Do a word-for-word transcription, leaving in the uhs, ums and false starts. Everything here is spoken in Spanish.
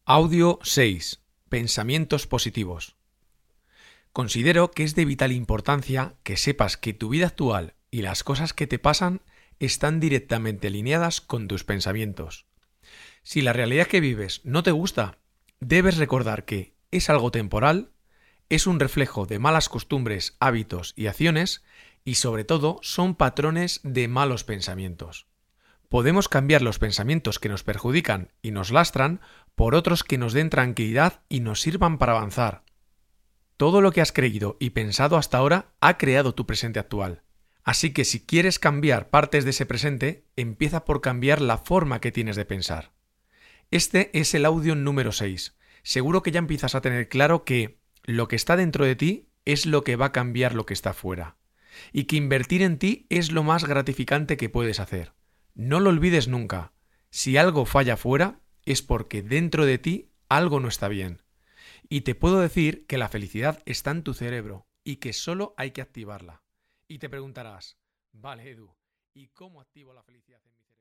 Audio seis. Pensamientos positivos. Considero que es de vital importancia que sepas que tu vida actual y las cosas que te pasan están directamente alineadas con tus pensamientos. Si la realidad que vives no te gusta, debes recordar que es algo temporal, es un reflejo de malas costumbres, hábitos y acciones y sobre todo son patrones de malos pensamientos. Podemos cambiar los pensamientos que nos perjudican y nos lastran por otros que nos den tranquilidad y nos sirvan para avanzar. Todo lo que has creído y pensado hasta ahora ha creado tu presente actual. Así que si quieres cambiar partes de ese presente, empieza por cambiar la forma que tienes de pensar. Este es el audio número seis. Seguro que ya empiezas a tener claro que lo que está dentro de ti es lo que va a cambiar lo que está fuera. Y que invertir en ti es lo más gratificante que puedes hacer. No lo olvides nunca. Si algo falla fuera, es porque dentro de ti algo no está bien. Y te puedo decir que la felicidad está en tu cerebro y que solo hay que activarla. Y te preguntarás, vale Edu, ¿y cómo activo la felicidad en mi cerebro?